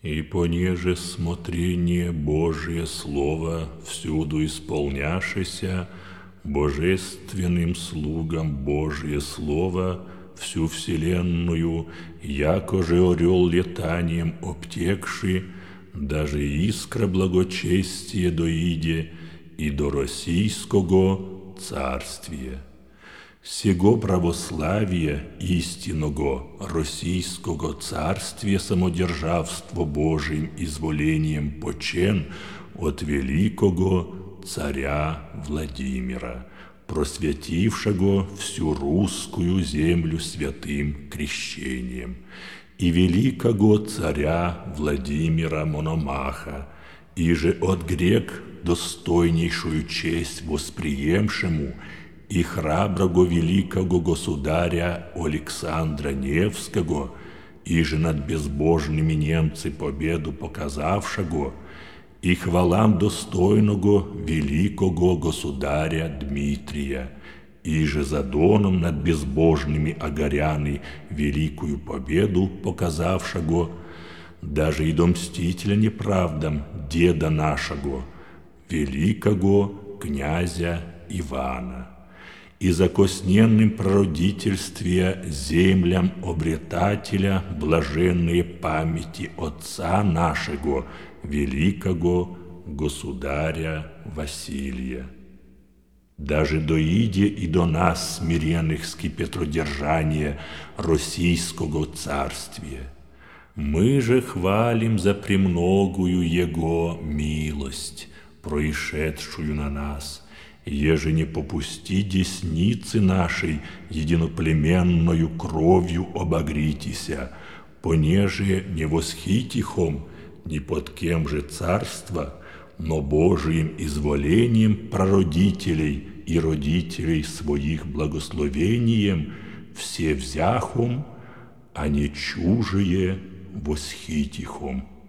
И понеже смотрение Божие Слово всюду исполняшеся, божественным слугам Божие Слово всю вселенную, яко же орел летанием обтекши, даже искра благочестия доиде и до российского царствия. Сего православия истинного российского царствия самодержавство Божиим изволением почен от великого царя Владимира, просвятившего всю русскую землю святым крещением, и великого царя Владимира Мономаха, иже от грек достойнейшую честь восприемшему, и храброго великого государя Александра Невского, иже над безбожными немцы победу показавшего, и хвалам достойного великого государя Дмитрия, иже за доном над безбожными агаряны великую победу показавшего, даже и до мстителя неправдам деда нашего, великого князя Ивана, и за косненным прародительстве землям обретателя блаженные памяти отца нашего, великого государя Василия. Даже доиде и до нас смиренных скипетродержания российского царствия. Мы же хвалим за премногую Его милость, происшедшую на нас, еже не попусти десницы нашей единоплеменною кровью обогритеся, понеже не восхитихом ни под кем же царства, но Божиим изволением прародителей и родителей своих благословением все взяхом, а не чужие восхитихом.